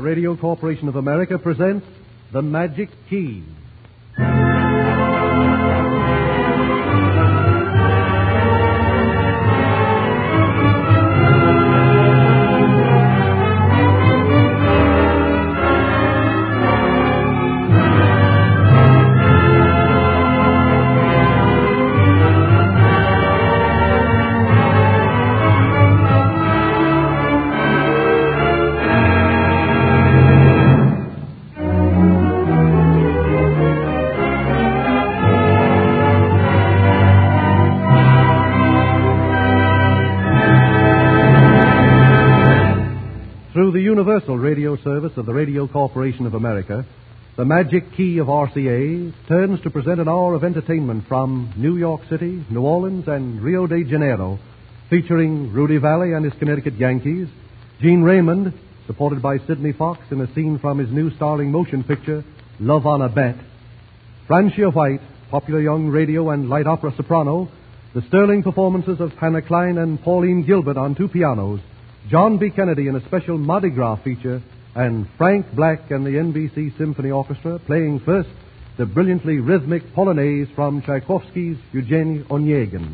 Radio Corporation of America presents The Magic Key. Through the Universal Radio Service of the Radio Corporation of America, the Magic Key of RCA turns to present an hour of entertainment from New York City, New Orleans, and Rio de Janeiro, featuring Rudy Valley and his Connecticut Yankees, Gene Raymond, supported by Sidney Fox in a scene from his new starring motion picture, Love on a Bet, Francia White, popular young radio and light opera soprano, the sterling performances of Hannah Klein and Pauline Gilbert on two pianos, John B. Kennedy in a special Mardi Gras feature, and Frank Black and the NBC Symphony Orchestra playing first the brilliantly rhythmic Polonaise from Tchaikovsky's Eugenie Onegin.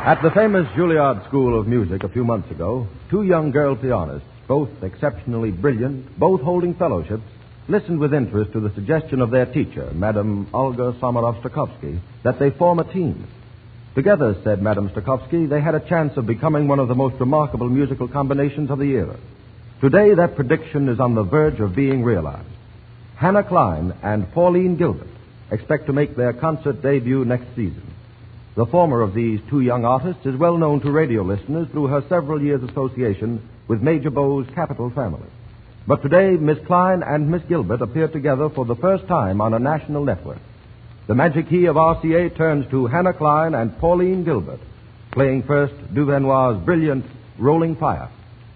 At the famous Juilliard School of Music a few months ago, two young girl pianists, both exceptionally brilliant, both holding fellowships, listened with interest to the suggestion of their teacher, Madame Olga Samarov-Stakovsky, that they form a team. Together, said Madame Stakovsky, they had a chance of becoming one of the most remarkable musical combinations of the era. Today, that prediction is on the verge of being realized. Hannah Klein and Pauline Gilbert expect to make their concert debut next season. The former of these two young artists is well known to radio listeners through her several years' association with Major Bowes' Capitol family. But today, Miss Klein and Miss Gilbert appear together for the first time on a national network. The magic key of RCA turns to Hannah Klein and Pauline Gilbert, playing first Duvenoir's brilliant Rolling Fire.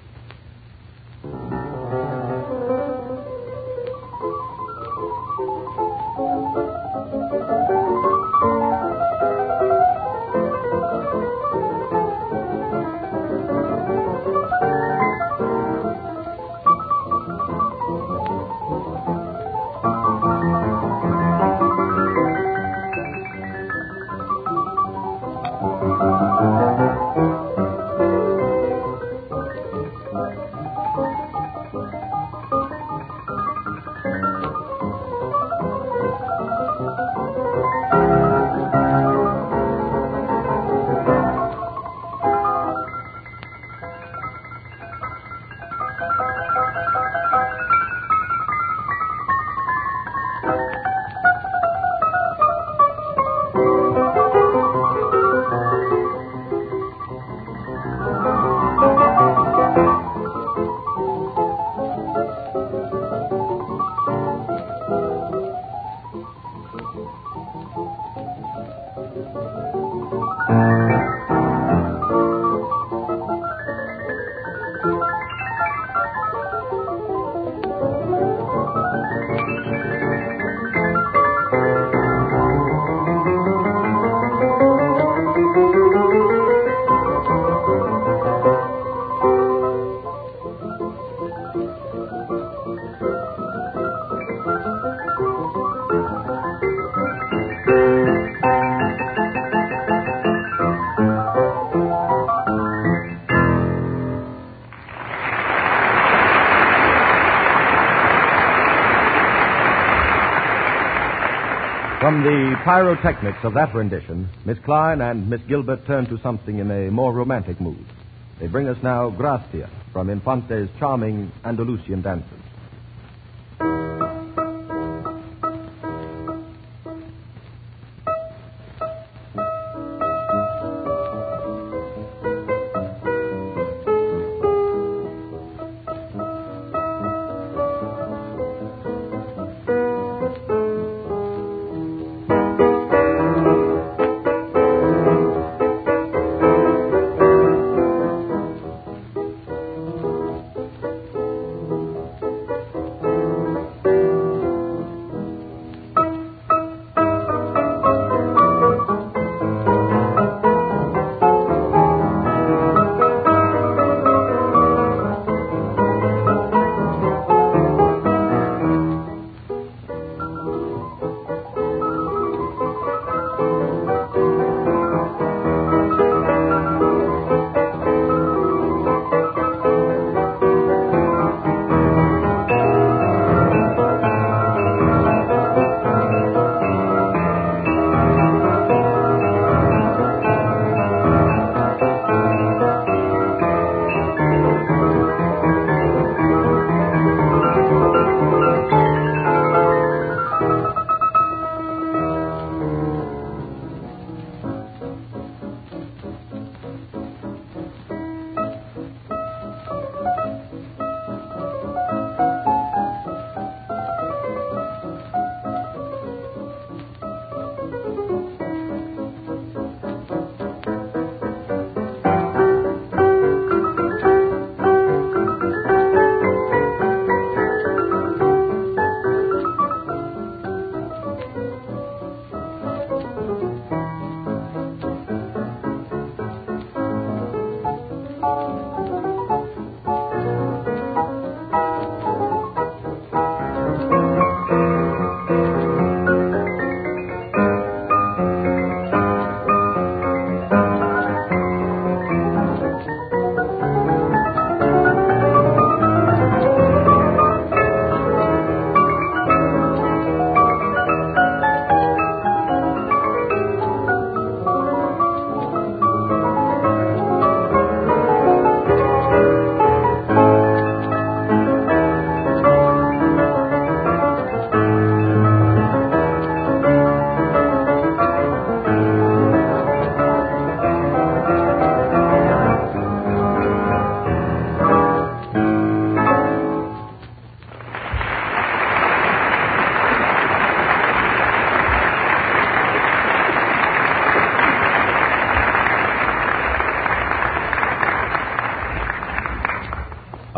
From the pyrotechnics of that rendition, Miss Klein and Miss Gilbert turn to something in a more romantic mood. They bring us now Gracia from Infante's charming Andalusian dances.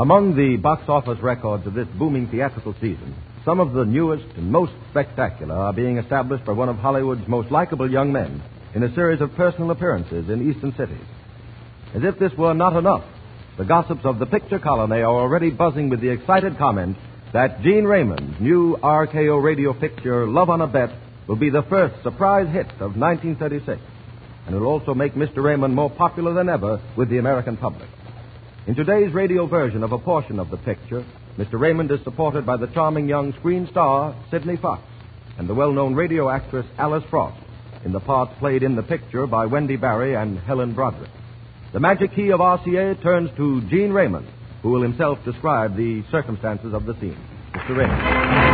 Among the box office records of this booming theatrical season, some of the newest and most spectacular are being established by one of Hollywood's most likable young men in a series of personal appearances in eastern cities. As if this were not enough, the gossips of the picture colony are already buzzing with the excited comment that Gene Raymond's new RKO radio picture, Love on a Bet, will be the first surprise hit of 1936, and will also make Mr. Raymond more popular than ever with the American public. In today's radio version of a portion of the picture, Mr. Raymond is supported by the charming young screen star, Sidney Fox, and the well-known radio actress, Alice Frost, in the parts played in the picture by Wendy Barry and Helen Broderick. The magic key of RCA turns to Gene Raymond, who will himself describe the circumstances of the scene. Mr. Raymond.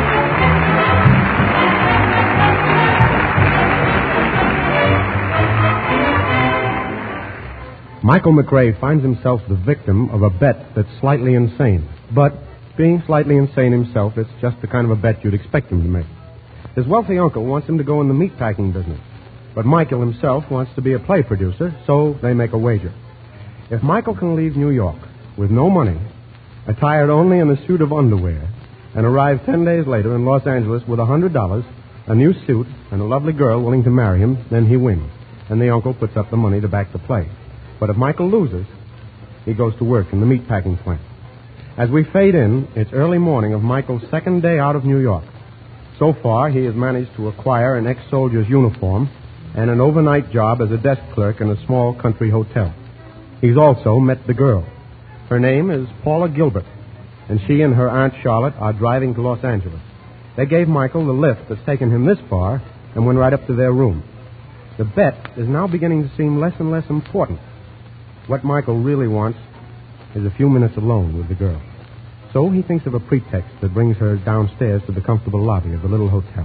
Michael McRae finds himself the victim of a bet that's slightly insane. But being slightly insane himself, it's just the kind of a bet you'd expect him to make. His wealthy uncle wants him to go in the meatpacking business. But Michael himself wants to be a play producer, so they make a wager. If Michael can leave New York with no money, attired only in a suit of underwear, and arrive 10 days later in Los Angeles with $100, a new suit, and a lovely girl willing to marry him, then he wins. And the uncle puts up the money to back the play. But if Michael loses, he goes to work in the meatpacking plant. As we fade in, it's early morning of Michael's second day out of New York. So far, he has managed to acquire an ex-soldier's uniform and an overnight job as a desk clerk in a small country hotel. He's also met the girl. Her name is Paula Gilbert, and she and her Aunt Charlotte are driving to Los Angeles. They gave Michael the lift that's taken him this far and went right up to their room. The bet is now beginning to seem less and less important. What Michael really wants is a few minutes alone with the girl. So he thinks of a pretext that brings her downstairs to the comfortable lobby of the little hotel.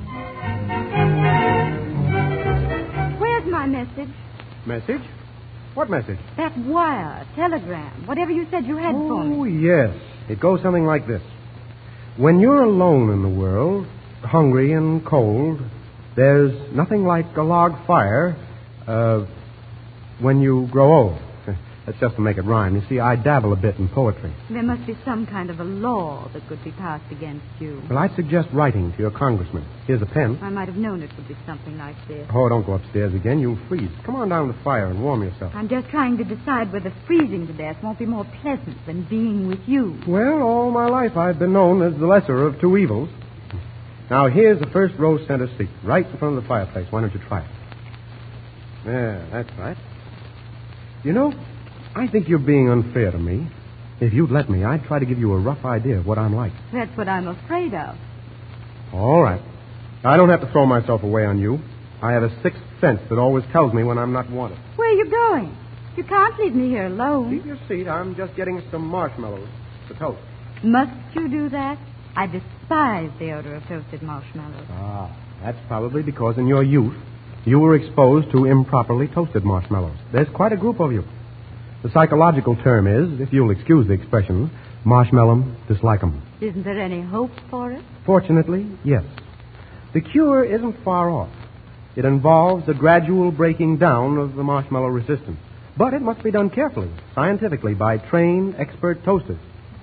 Where's my message? Message? What message? That wire, telegram, whatever you said you had for me. Oh, yes. It goes something like this. When you're alone in the world, hungry and cold, there's nothing like a log fire when you grow old. That's just to make it rhyme. You see, I dabble a bit in poetry. There must be some kind of a law that could be passed against you. Well, I'd suggest writing to your congressman. Here's a pen. I might have known it would be something like this. Oh, don't go upstairs again. You'll freeze. Come on down to the fire and warm yourself. I'm just trying to decide whether freezing to death won't be more pleasant than being with you. Well, all my life I've been known as the lesser of two evils. Now, here's the first row center seat, right in front of the fireplace. Why don't you try it? Yeah, that's right. You know, I think you're being unfair to me. If you'd let me, I'd try to give you a rough idea of what I'm like. That's what I'm afraid of. All right. I don't have to throw myself away on you. I have a sixth sense that always tells me when I'm not wanted. Where are you going? You can't leave me here alone. Keep your seat. I'm just getting some marshmallows to toast. Must you do that? I despise the odor of toasted marshmallows. Ah, that's probably because in your youth, you were exposed to improperly toasted marshmallows. There's quite a group of you. The psychological term is, if you'll excuse the expression, marshmallow dislike 'em. Isn't there any hope for it? Fortunately, yes. The cure isn't far off. It involves the gradual breaking down of the marshmallow resistance. But it must be done carefully, scientifically, by trained, expert toasters.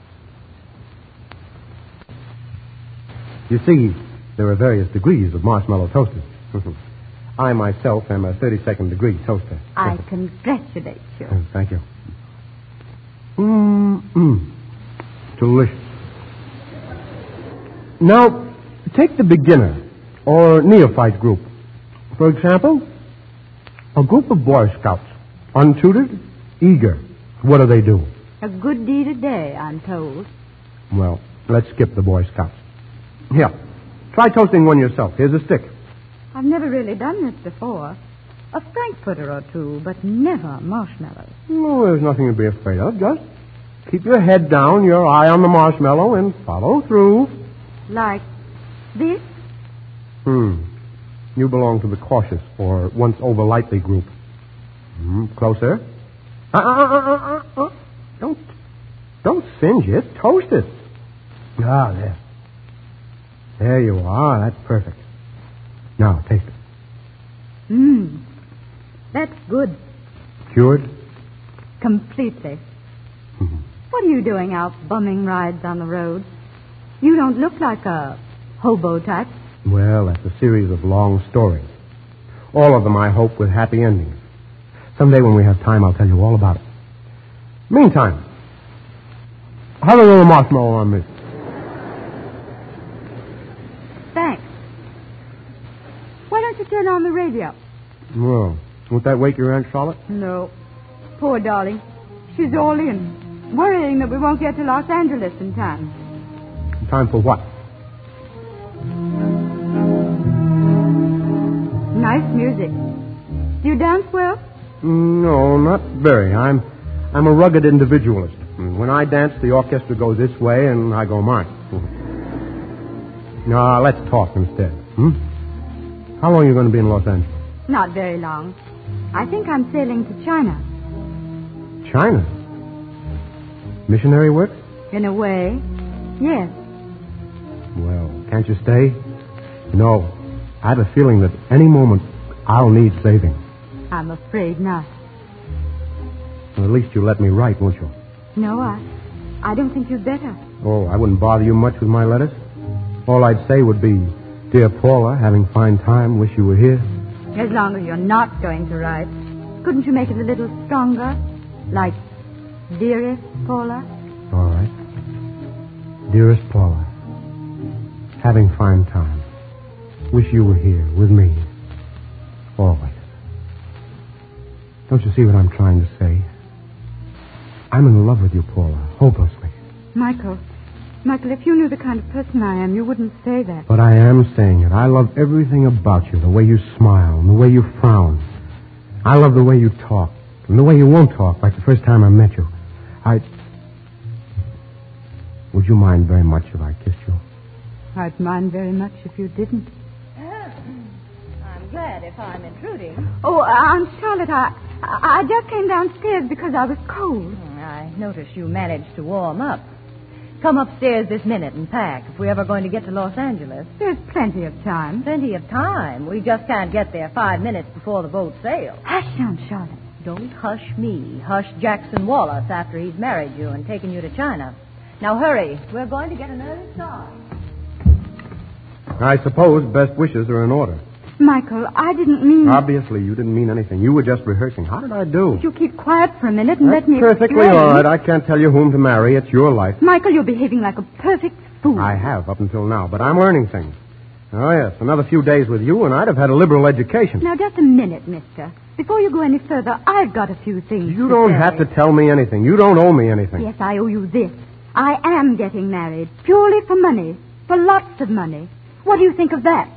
You see, there are various degrees of marshmallow toasters. I myself am a 32nd degree toaster. I congratulate you. Thank you. Delicious. Now, take the beginner or neophyte group. For example, a group of Boy Scouts, untutored, eager. What do? A good deed a day, I'm told. Well, let's skip the Boy Scouts. Here, try toasting one yourself. Here's a stick. I've never really done this before. A frankfurter or two, but never marshmallows. No, there's nothing to be afraid of. Just keep your head down, your eye on the marshmallow, and follow through. Like this? You belong to the cautious or once over lightly group. Closer. Don't singe it. Toast it. Ah, there. There you are. That's perfect. Now, taste it. That's good. Cured? Completely. What What are you doing out bumming rides on the road? You don't look like a hobo type. Well, that's a series of long stories. All of them, I hope, with happy endings. Someday when we have time, I'll tell you all about it. Meantime, have a little marshmallow on me. Thanks. Why don't you turn on the radio? Well, won't that wake your Aunt Charlotte? No. Poor darling. She's all in, worrying that we won't get to Los Angeles in time. In time for what? Nice music. Do you dance well? No, not very. I'm a rugged individualist. When I dance, the orchestra goes this way, and I go mine. Now, let's talk instead. How long are you going to be in Los Angeles? Not very long. I think I'm sailing to China. China? Missionary work? In a way, yes. Well, can't you stay? No. I have a feeling that any moment I'll need saving. I'm afraid not. Well, at least you'll let me write, won't you? No, I don't think you'd better. Oh, I wouldn't bother you much with my letters. All I'd say would be, Dear Paula, having fine time, wish you were here. As long as you're not going to write. Couldn't you make it a little stronger? Like, Dearest Paula? All right. Dearest Paula, having fine time. Wish you were here with me. Always. Don't you see what I'm trying to say? I'm in love with you, Paula, hopelessly. Michael, if you knew the kind of person I am, you wouldn't say that. But I am saying it. I love everything about you, the way you smile and the way you frown. I love the way you talk and the way you won't talk, like the first time I met you. Would you mind very much if I kissed you? I'd mind very much if you didn't. I'm glad if I'm intruding. Oh, Aunt Charlotte, I just came downstairs because I was cold. I noticed you managed to warm up. Come upstairs this minute and pack if we're ever going to get to Los Angeles. There's plenty of time. Plenty of time. We just can't get there 5 minutes before the boat sails. Hush, Aunt Charlotte. Don't hush me. Hush Jackson Wallace after he's married you and taken you to China. Now hurry. We're going to get an early start. I suppose best wishes are in order. Michael, I didn't mean... Obviously, you didn't mean anything. You were just rehearsing. How did I do? You keep quiet for a minute and That's let me perfectly explain. all right. I can't tell you whom to marry. It's your life. Michael, you're behaving like a perfect fool. I have up until now, but I'm learning things. Oh, yes. Another few days with you, and I'd have had a liberal education. Now, just a minute, mister. Before you go any further, I've got a few things You to don't say. have to tell me anything. You don't owe me anything. Yes, I owe you this. I am getting married, purely for money, for lots of money. What do you think of that?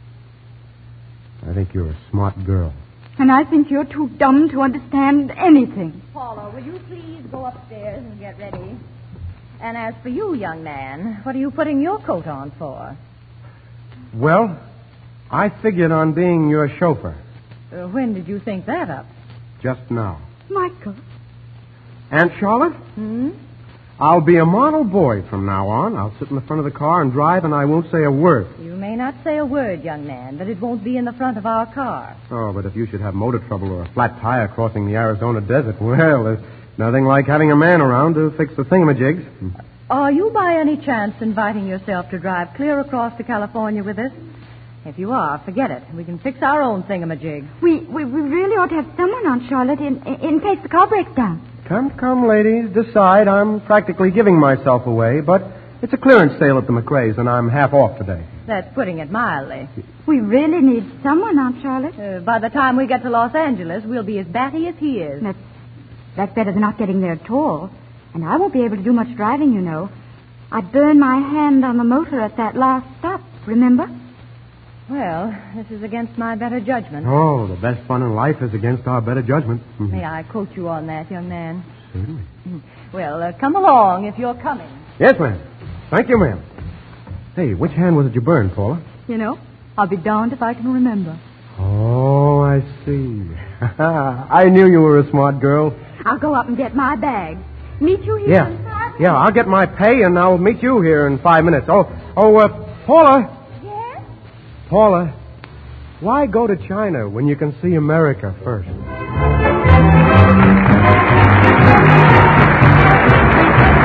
I think you're a smart girl. And I think you're too dumb to understand anything. Paula, will you please go upstairs and get ready? And as for you, young man, what are you putting your coat on for? Well, I figured on being your chauffeur. When did you think that up? Just now. Michael. Aunt Charlotte? I'll be a model boy from now on. I'll sit in the front of the car and drive, and I won't say a word. You may not say a word, young man, but it won't be in the front of our car. Oh, but if you should have motor trouble or a flat tire crossing the Arizona desert, well, there's nothing like having a man around to fix the thingamajigs. Are you by any chance inviting yourself to drive clear across to California with us? If you are, forget it. We can fix our own thingamajig. We really ought to have someone on Charlotte in case the car breaks down. Come, ladies, decide. I'm practically giving myself away, but it's a clearance sale at the McRae's, and I'm half off today. That's putting it mildly. We really need someone, Aunt Charlotte. By the time we get to Los Angeles, we'll be as batty as he is. That's better than not getting there at all. And I won't be able to do much driving, you know. I burned my hand on the motor at that last stop, remember? Well, this is against my better judgment. Oh, the best fun in life is against our better judgment. May I quote you on that, young man? Certainly. Well, come along if you're coming. Yes, ma'am. Thank you, ma'am. Hey, which hand was it you burned, Paula? You know, I'll be darned if I can remember. Oh, I see. I knew you were a smart girl. I'll go up and get my bag. Meet you here in 5 minutes. Yeah, I'll get my pay, and I'll meet you here in 5 minutes. Paula. Yes? Paula, why go to China when you can see America first?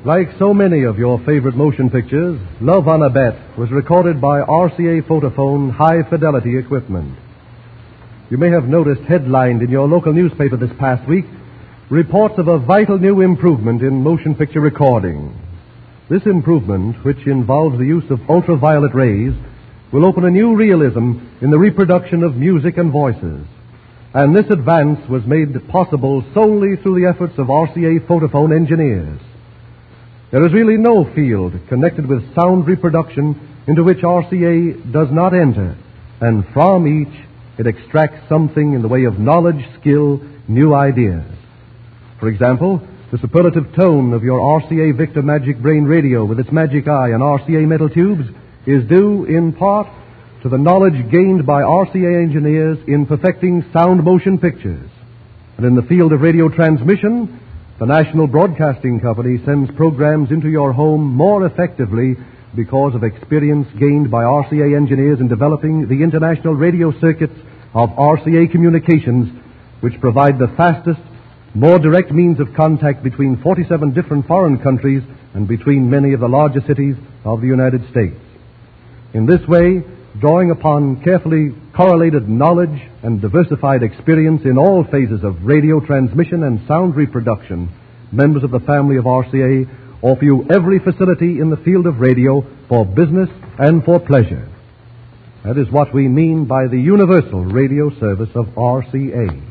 Like so many of your favorite motion pictures, Love on a Bet was recorded by RCA Photophone high-fidelity equipment. You may have noticed headlined in your local newspaper this past week reports of a vital new improvement in motion picture recording. This improvement, which involves the use of ultraviolet rays, will open a new realism in the reproduction of music and voices. And this advance was made possible solely through the efforts of RCA Photophone engineers. There is really no field connected with sound reproduction into which RCA does not enter, and from each it extracts something in the way of knowledge, skill, new ideas. For example, the superlative tone of your RCA Victor Magic Brain radio with its magic eye and RCA metal tubes is due in part to the knowledge gained by RCA engineers in perfecting sound motion pictures. And in the field of radio transmission, the National Broadcasting Company sends programs into your home more effectively because of experience gained by RCA engineers in developing the international radio circuits of RCA Communications, which provide the fastest, more direct means of contact between 47 different foreign countries and between many of the larger cities of the United States. In this way, drawing upon carefully correlated knowledge and diversified experience in all phases of radio transmission and sound reproduction, members of the family of RCA offer you every facility in the field of radio for business and for pleasure. That is what we mean by the universal radio service of RCA.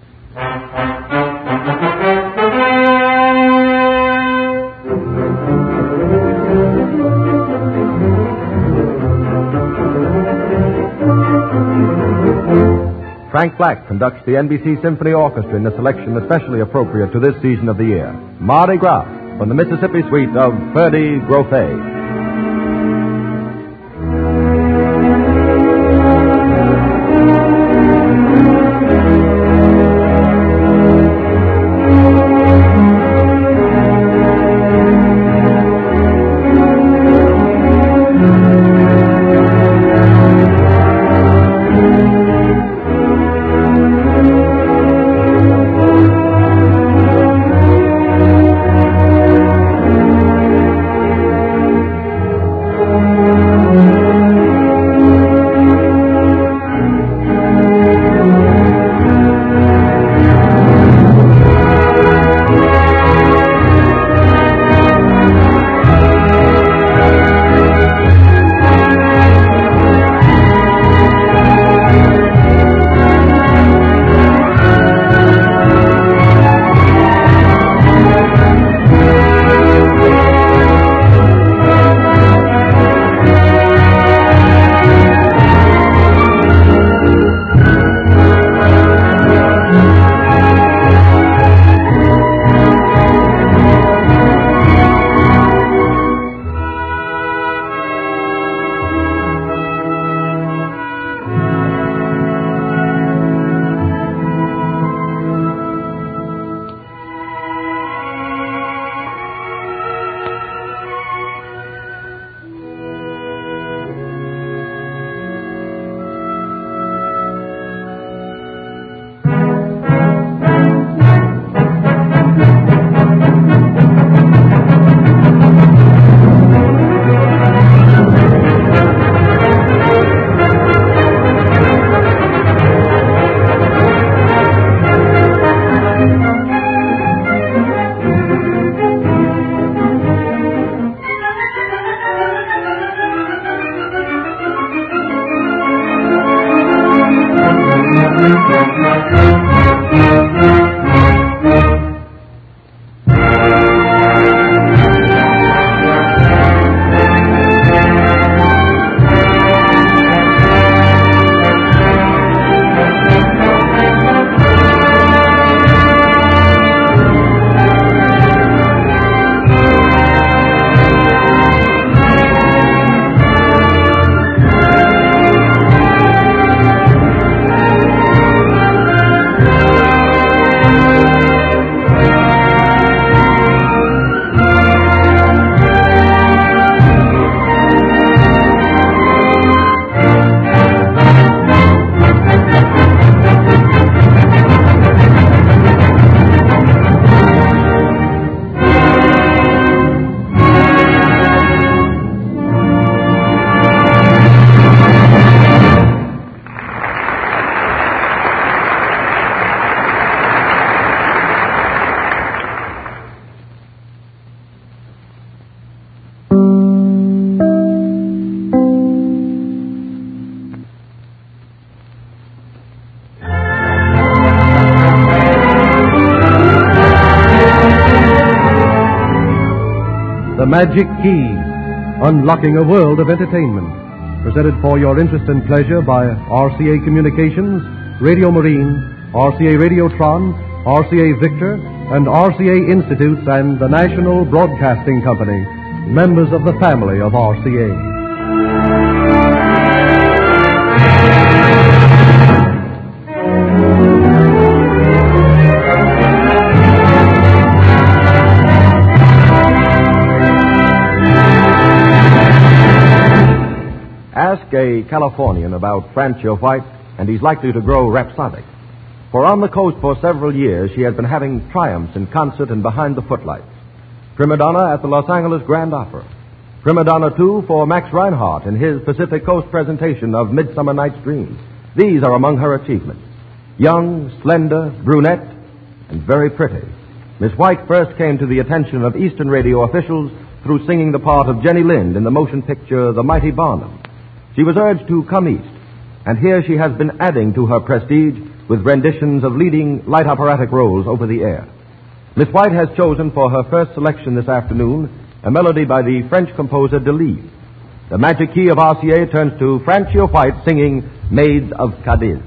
Frank Black conducts the NBC Symphony Orchestra in a selection especially appropriate to this season of the year. Mardi Gras from the Mississippi Suite of Ferdy Grothe. The Magic Key, Unlocking a World of Entertainment. Presented for your interest and pleasure by RCA Communications, Radio Marine, RCA Radiotron, RCA Victor, and RCA Institutes and the National Broadcasting Company, members of the family of RCA. Ask a Californian about Francia White, and he's likely to grow rhapsodic. For on the coast for several years, she has been having triumphs in concert and behind the footlights. Prima donna at the Los Angeles Grand Opera. Prima donna, too, for Max Reinhardt in his Pacific Coast presentation of Midsummer Night's Dream. These are among her achievements. Young, slender, brunette, and very pretty. Miss White first came to the attention of Eastern radio officials through singing the part of Jenny Lind in the motion picture The Mighty Barnum. She was urged to come east, and here she has been adding to her prestige with renditions of leading light operatic roles over the air. Miss White has chosen for her first selection this afternoon a melody by the French composer Delibes. The Magic Key of RCA turns to Francia White singing Maids of Cadiz.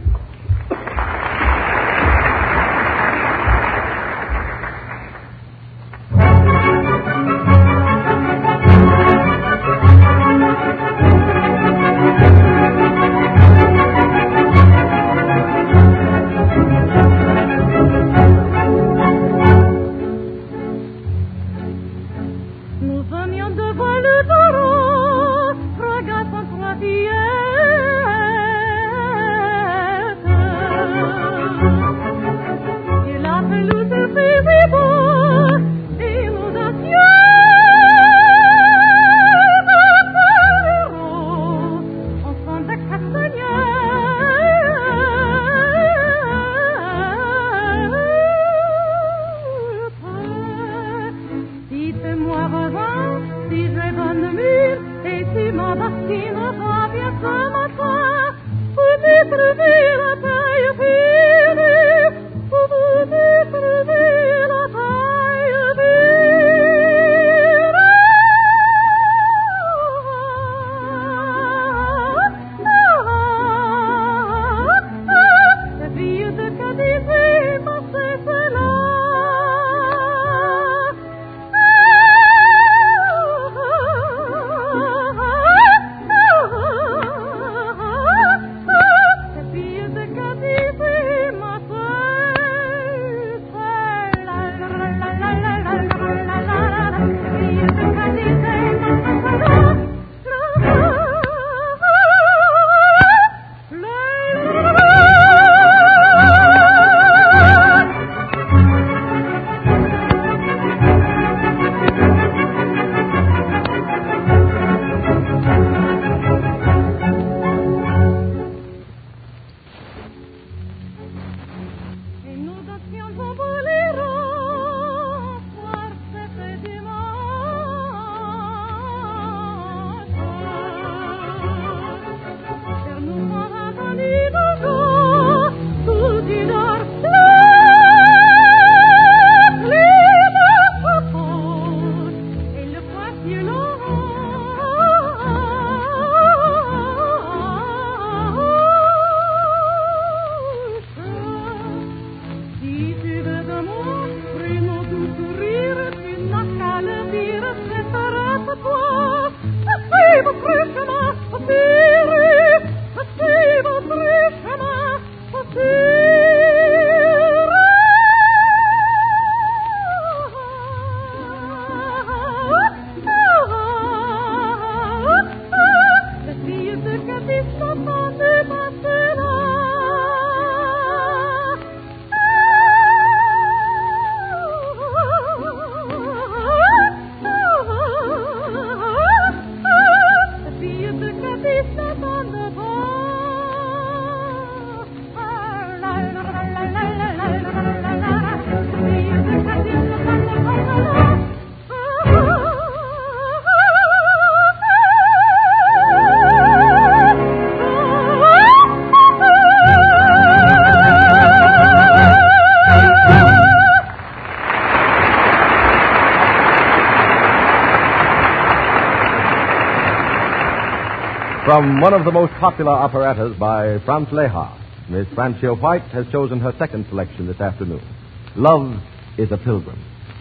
From one of the most popular operettas by Franz Lehár, Miss Francia White has chosen her second selection this afternoon. Love is a Pilgrim.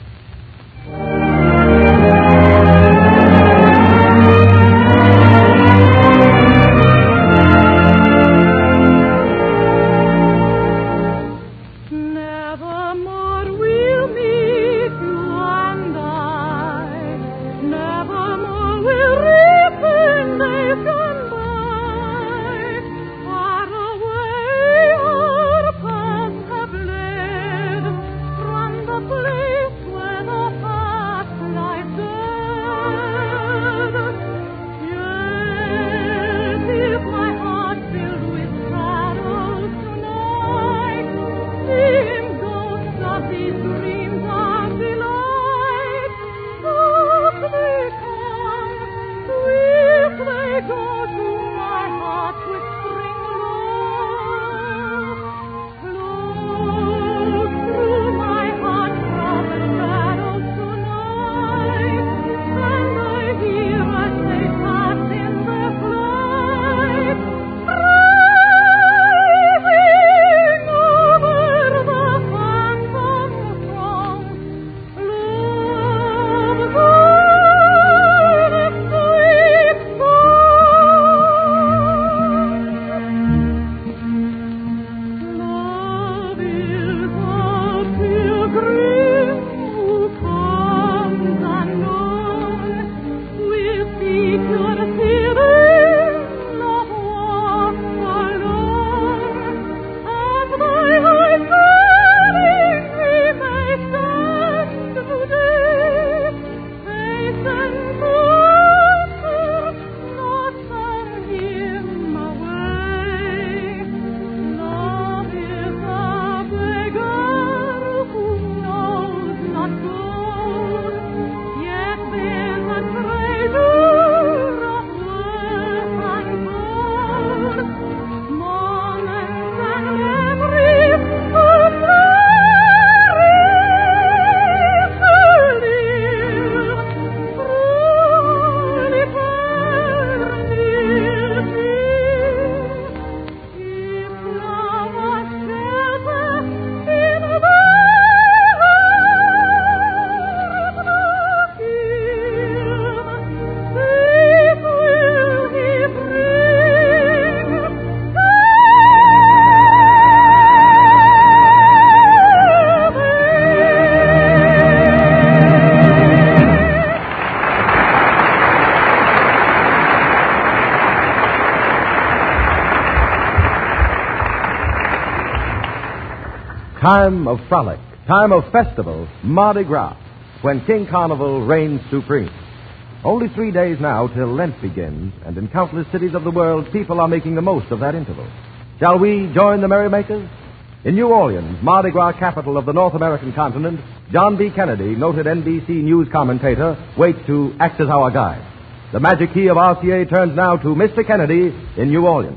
Time of frolic, time of festival, Mardi Gras, when King Carnival reigns supreme. Only 3 days now till Lent begins, and in countless cities of the world, people are making the most of that interval. Shall we join the merrymakers? In New Orleans, Mardi Gras capital of the North American continent, John B. Kennedy, noted NBC News commentator, waits to act as our guide. The magic key of RCA turns now to Mr. Kennedy in New Orleans.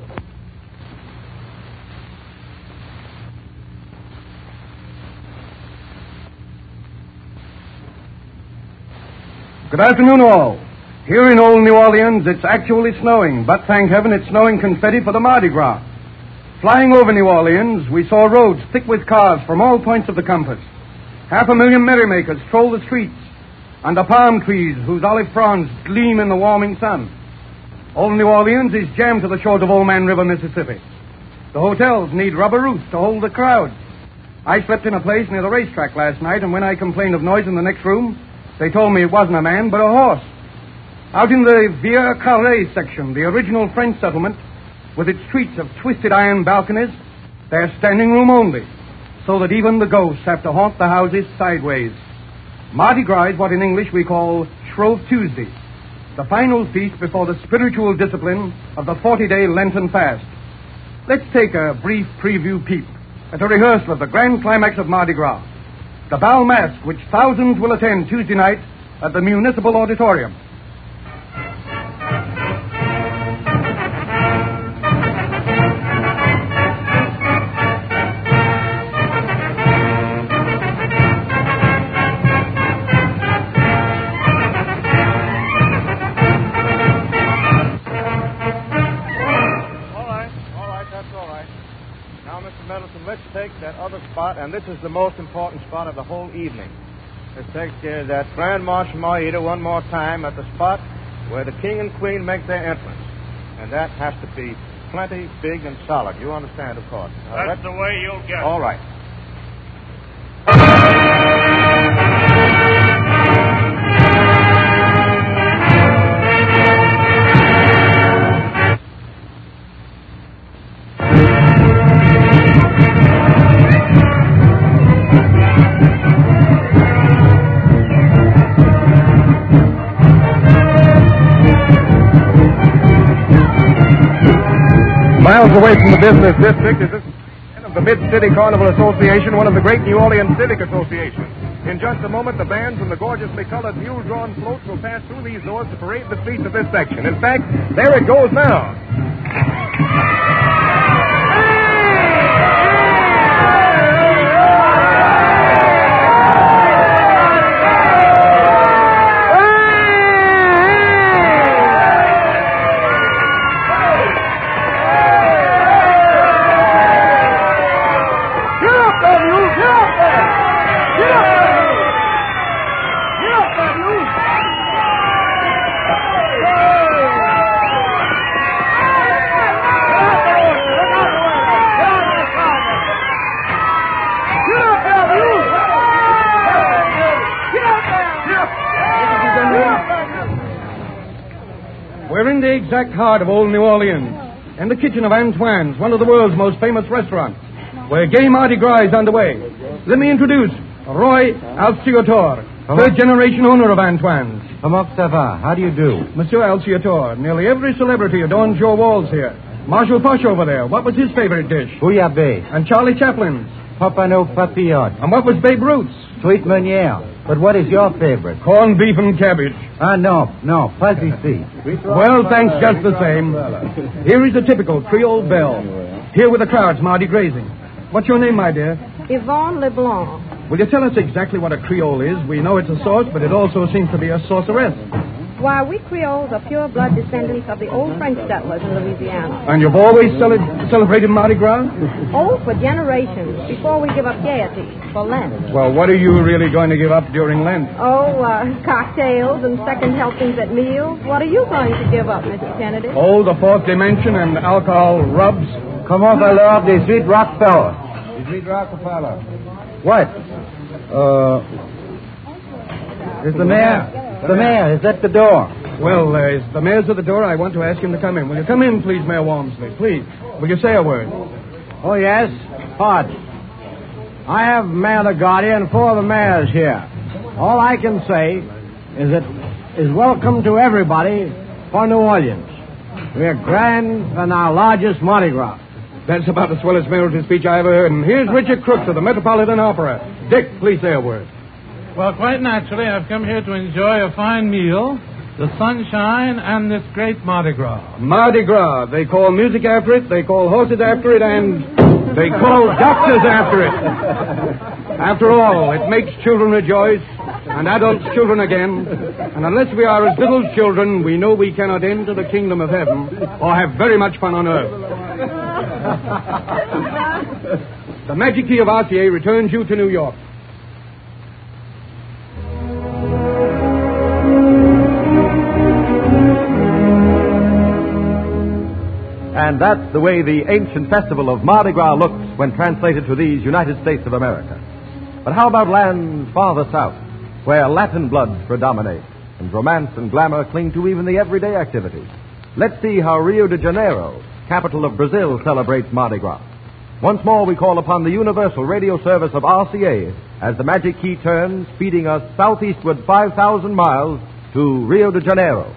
Good afternoon, all. Here in old New Orleans, it's actually snowing, but thank heaven it's snowing confetti for the Mardi Gras. Flying over New Orleans, we saw roads thick with cars from all points of the compass. 500,000 merrymakers stroll the streets under palm trees whose olive fronds gleam in the warming sun. Old New Orleans is jammed to the shores of Old Man River, Mississippi. The hotels need rubber roofs to hold the crowds. I slept in a place near the racetrack last night, and when I complained of noise in the next room, they told me it wasn't a man, but a horse. Out in the Vieux Carré section, the original French settlement, with its streets of twisted iron balconies, there's standing room only, so that even the ghosts have to haunt the houses sideways. Mardi Gras is what in English we call Shrove Tuesday, the final feast before the spiritual discipline of the 40-day Lenten fast. Let's take a brief preview peep at a rehearsal of the grand climax of Mardi Gras, the Bal Masque, which thousands will attend Tuesday night at the Municipal Auditorium. other spot, and this is the most important spot of the whole evening. Let's take that Grand March Maida one more time at the spot where the king and queen make their entrance. And that has to be plenty big and solid. You understand, of course. That's the way you'll get it. All right. Miles away from the business district is this of the Mid-City Carnival Association, one of the great New Orleans civic associations. In just a moment, the bands and the gorgeously colored mule-drawn floats will pass through these doors to parade the streets of this section. In fact, there it goes now. We're in the exact heart of old New Orleans, and the kitchen of Antoine's, one of the world's most famous restaurants, where gay Mardi Gras is underway. Let me introduce Roy Alciator, third-generation owner of Antoine's. Comment ça va? How do you do? Monsieur Alciator, nearly every celebrity adorns your walls here. Marshall Foch over there, what was his favorite dish? Bouillabaisse. And Charlie Chaplin's? Papano Papillon. And what was Babe Ruth's? Sweet Meunier. But what is your favorite? Corned beef and cabbage. No, pas ici. Well, thanks just the same. Here is a typical Creole belle. Here with the crowds, Mardi grazing. What's your name, my dear? Yvonne LeBlanc. Will you tell us exactly what a Creole is? We know it's a sauce, but it also seems to be a sorceress. Why, we Creoles are pure blood descendants of the old French settlers in Louisiana. And you've always celebrated Mardi Gras? Oh, for generations, before we give up gaiety, for Lent. Well, what are you really going to give up during Lent? Oh, cocktails and second helpings at meals. What are you going to give up, Mr. Kennedy? Oh, the fourth dimension and alcohol rubs. Comment va l'heure des Sweet Rockefeller? Des Sweet Rockefeller. What? Is the mayor? The mayor is at the door. Well, if the mayor's at the door, I want to ask him to come in. Will you come in, please, Mayor Walmsley? Please. Will you say a word? Oh, yes. Pardon. I have Mayor LaGuardia and four of the mayors here. All I can say is welcome to everybody for New Orleans. We're grand and our largest Mardi Gras. That's about the swellest mayor's speech I ever heard. And here's Richard Crooks of the Metropolitan Opera. Dick, please say a word. Well, quite naturally, I've come here to enjoy a fine meal, the sunshine, and this great Mardi Gras. Mardi Gras. They call music after it, they call horses after it, and they call doctors after it. After all, it makes children rejoice, and adults children again. And unless we are as little children, we know we cannot enter the kingdom of heaven or have very much fun on earth. The magic key of RCA returns you to New York. And that's the way the ancient festival of Mardi Gras looks when translated to these United States of America. But how about lands farther south, where Latin blood predominates and romance and glamour cling to even the everyday activities? Let's see how Rio de Janeiro, capital of Brazil, celebrates Mardi Gras. Once more, we call upon the Universal Radio Service of RCA as the magic key turns, speeding us southeastward 5,000 miles to Rio de Janeiro.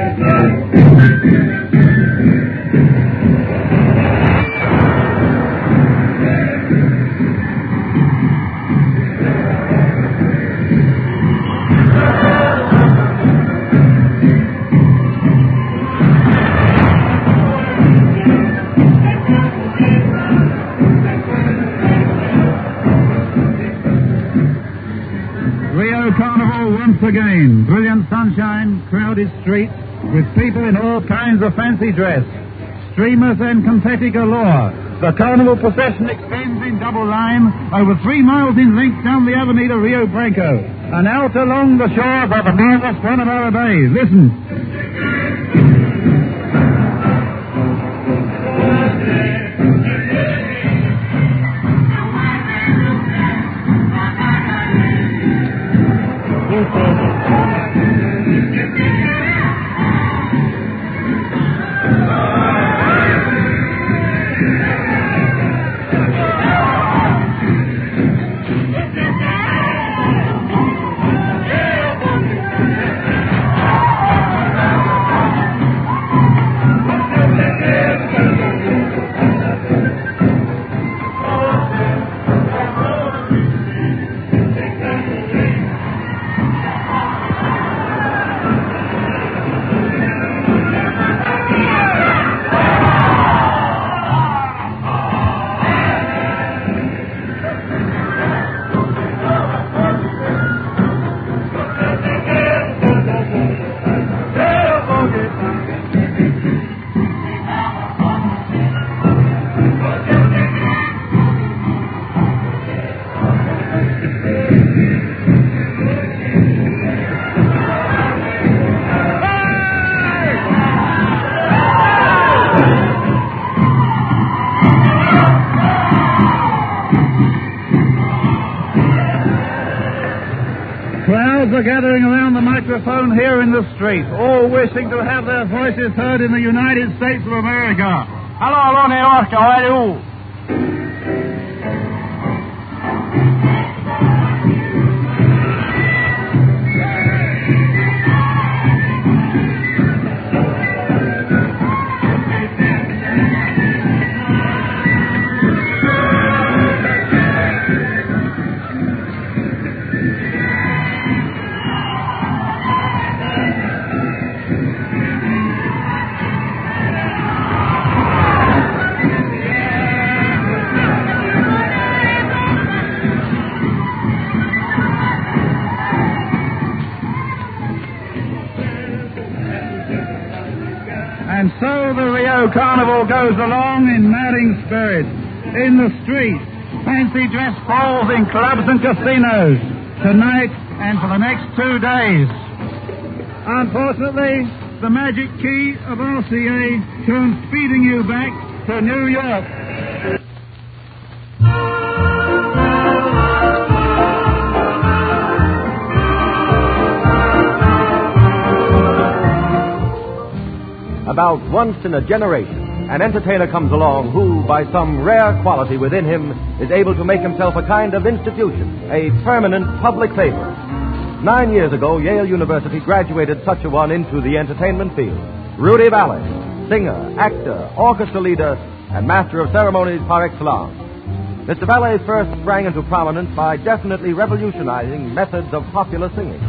Once again, brilliant sunshine, crowded streets, with people in all kinds of fancy dress, streamers and confetti galore, The carnival procession extends in double line over 3 miles in length down the Avenida Rio Branco and out along the shores of the marvelous Guanabara Bay. Listen. Crowds are gathering around the microphone here in the street, all wishing to have their voices heard in the United States of America. Hello, New York, how are you? And so the Rio Carnival goes along in madding spirits, in the streets, fancy dress balls in clubs and casinos, tonight and for the next 2 days. Unfortunately, the magic key of RCA turns speeding you back to New York. About once in a generation, an entertainer comes along who, by some rare quality within him, is able to make himself a kind of institution, a permanent public favorite. 9 years ago, Yale University graduated such a one into the entertainment field. Rudy Vallee, singer, actor, orchestra leader, and master of ceremonies par excellence. Mr. Vallee first sprang into prominence by definitely revolutionizing methods of popular singing.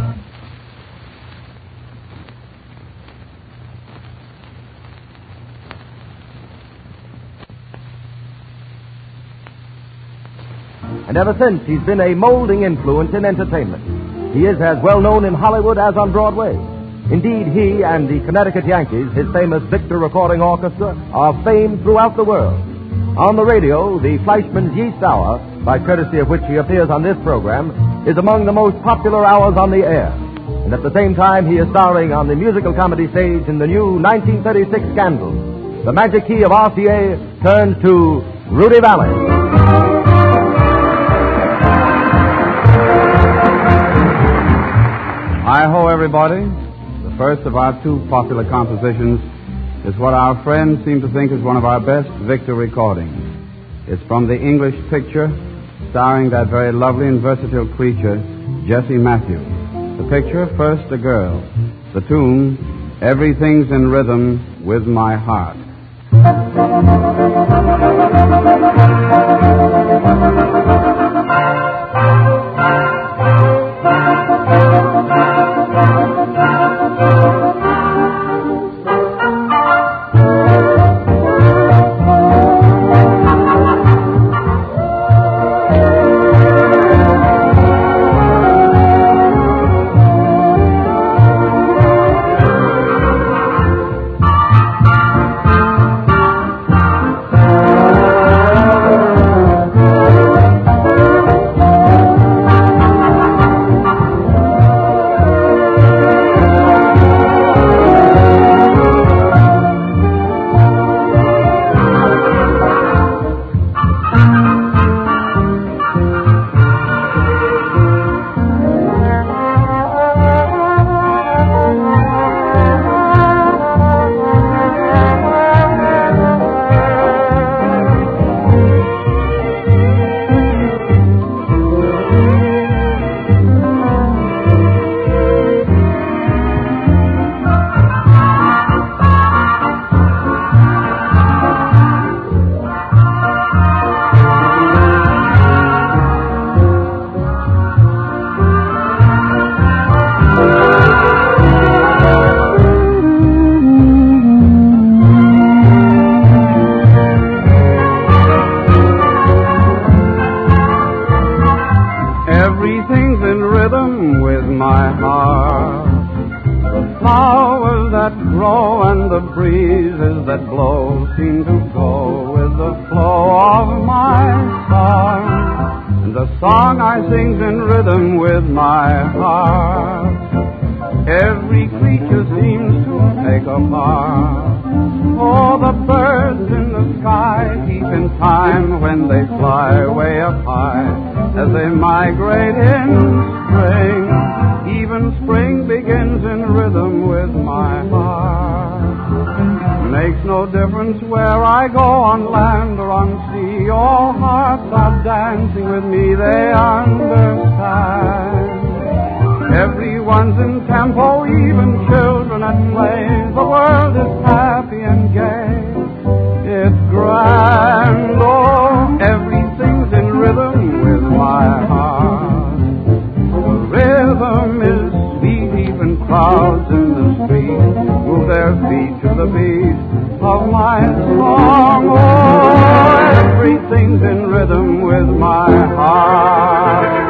And ever since, he's been a molding influence in entertainment. He is as well known in Hollywood as on Broadway. Indeed, he and the Connecticut Yankees, his famous Victor Recording Orchestra, are famed throughout the world. On the radio, the Fleischmann's Yeast Hour, by courtesy of which he appears on this program, is among the most popular hours on the air. And at the same time, he is starring on the musical comedy stage in the new 1936 Scandal. The magic key of RCA turns to Rudy Vallee. Hi-ho, everybody. The first of our 2 popular compositions is what our friends seem to think is one of our best Victor recordings. It's from the English picture starring that very lovely and versatile creature, Jessie Matthews. The picture, First a Girl. The tune, Everything's in Rhythm with My Heart. flowers that grow and the breezes that blow seem to go with the flow of my song. And the song I sing's in rhythm with my heart. Every creature seems to take a part. Oh, the birds in the sky keep in time when they fly way up high as they migrate in spring. Even spring begins in rhythm with my heart. Makes no difference where I go on land or on sea. All hearts are dancing with me, they understand. Everyone's in tempo, even children at play. The world is happy and gay. It's grand, oh, everything's in rhythm with my heart. The rhythm is sweet, even crowds in the street move their feet to the beat of my song. Oh, everything's in rhythm with my heart.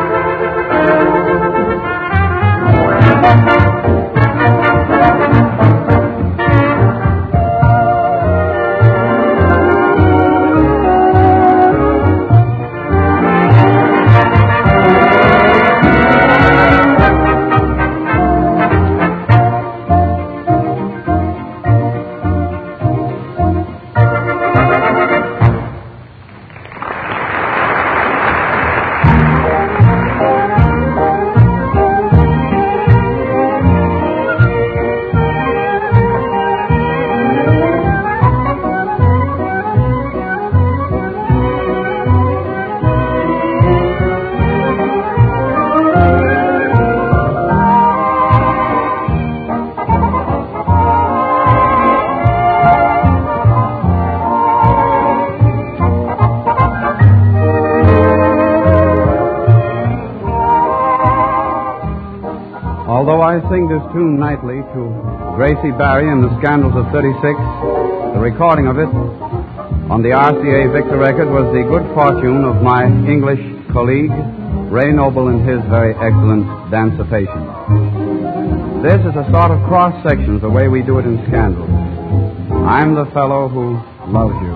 Although I sing this tune nightly to Gracie Barry and the Scandals of 36, the recording of it on the RCA Victor record was the good fortune of my English colleague, Ray Noble, and his very excellent dancipation. This is a sort of cross-section of the way we do it in Scandals. I'm the fellow who loves you.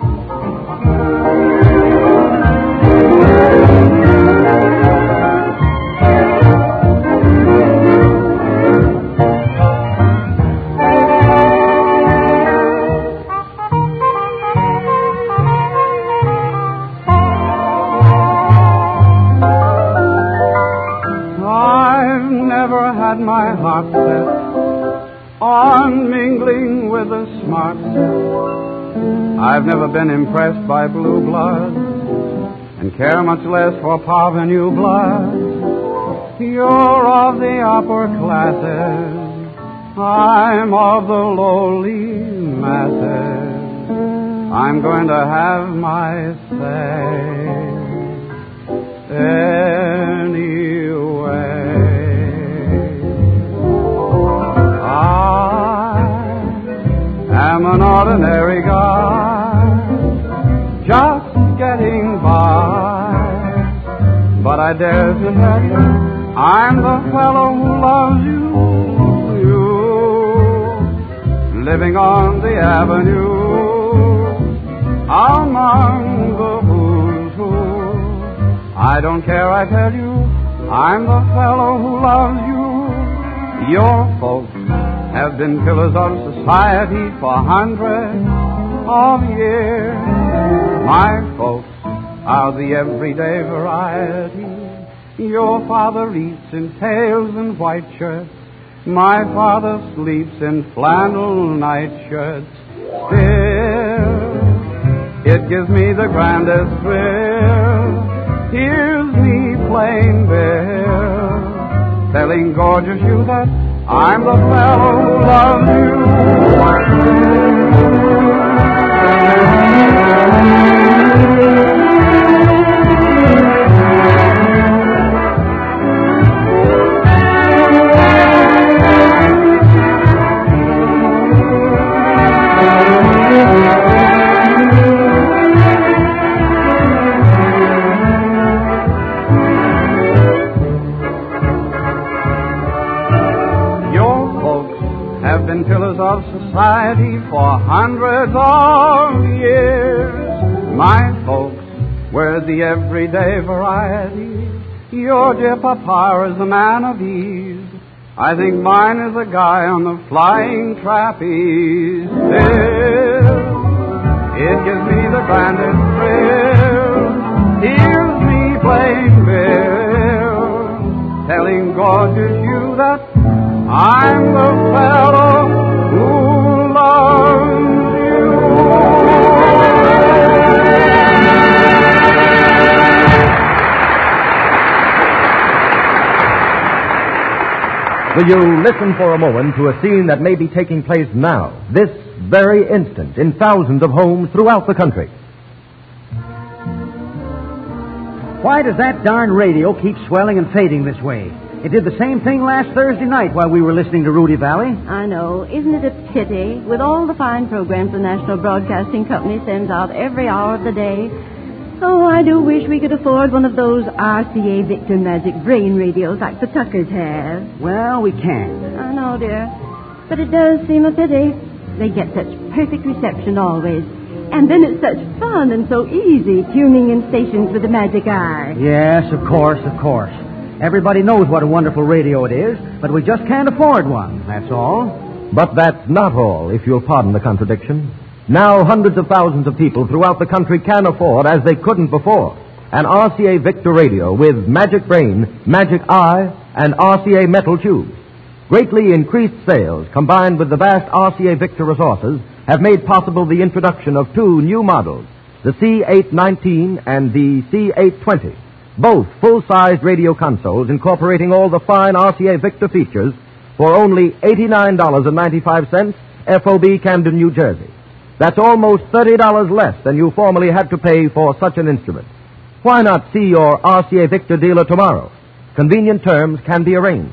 My heart set on mingling with the smart set. I've never been impressed by blue blood and care much less for parvenu blood. You're of the upper classes, I'm of the lowly masses. I'm going to have my say anyway. I'm an ordinary guy, just getting by, but I dare to tell you, I'm the fellow who loves you, living on the avenue, among the who's who. I don't care, I tell you, I'm the fellow who loves you. Your folks have been pillars of society for hundreds of years. My folks are the everyday variety. Your father eats in tails and white shirts. My father sleeps in flannel nightshirts. Still, it gives me the grandest thrill. Here's me plain Bill, telling gorgeous you that I'm the fellow who loves you. have been pillars of society for hundreds of years. My folks were the everyday variety. Your dear papa is a man of ease. I think mine is a guy on the flying trapeze. Still, it gives me the grandest thrill. Here's me playing Bill, telling gorgeous you that I'm the fellow who loves you. Will you listen for a moment to a scene that may be taking place now, this very instant, in thousands of homes throughout the country? Why does that darn radio keep swelling and fading this way? It did the same thing last Thursday night while we were listening to Rudy Valley. I know. Isn't it a pity? With all the fine programs the National Broadcasting Company sends out every hour of the day. Oh, I do wish we could afford one of those RCA Victor Magic Brain radios like the Tuckers have. Well, we can't. I know, dear. But it does seem a pity. They get such perfect reception always. And then it's such fun and so easy tuning in stations with the magic eye. Yes, of course, of course. Everybody knows what a wonderful radio it is, but we just can't afford one, that's all. But that's not all, if you'll pardon the contradiction. Now hundreds of thousands of people throughout the country can afford, as they couldn't before, an RCA Victor radio with Magic Brain, Magic Eye, and RCA metal tubes. Greatly increased sales, combined with the vast RCA Victor resources, have made possible the introduction of two new models, the C819 and the C820, both full-sized radio consoles incorporating all the fine RCA Victor features for only $89.95, FOB Camden, New Jersey. That's almost $30 less than you formerly had to pay for such an instrument. Why not see your RCA Victor dealer tomorrow? Convenient terms can be arranged.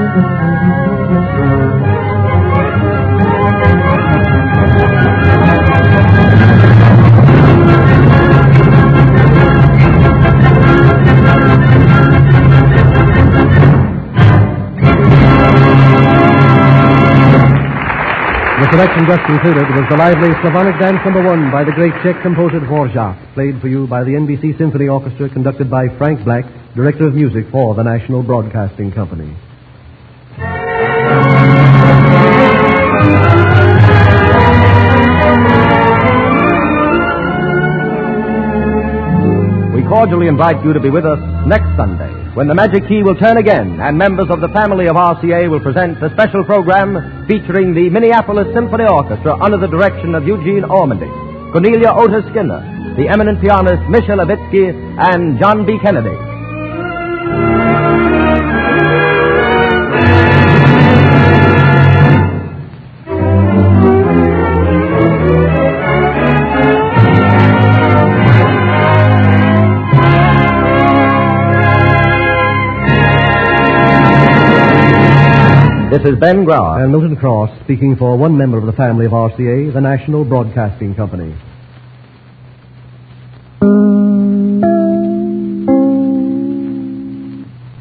The selection just concluded was the lively Slavonic Dance No. 1 by the great Czech composer Dvorak, played for you by the NBC Symphony Orchestra, conducted by Frank Black, Director of Music for the National Broadcasting Company. We cordially invite you to be with us next Sunday, when the Magic Key will turn again and members of the family of RCA will present a special program featuring the Minneapolis Symphony Orchestra under the direction of Eugene Ormandy, Cornelia Otis Skinner, the eminent pianist Misha Levitsky, and John B. Kennedy. This is Ben Grauer and Milton Cross speaking for one member of the family of RCA, the National Broadcasting Company.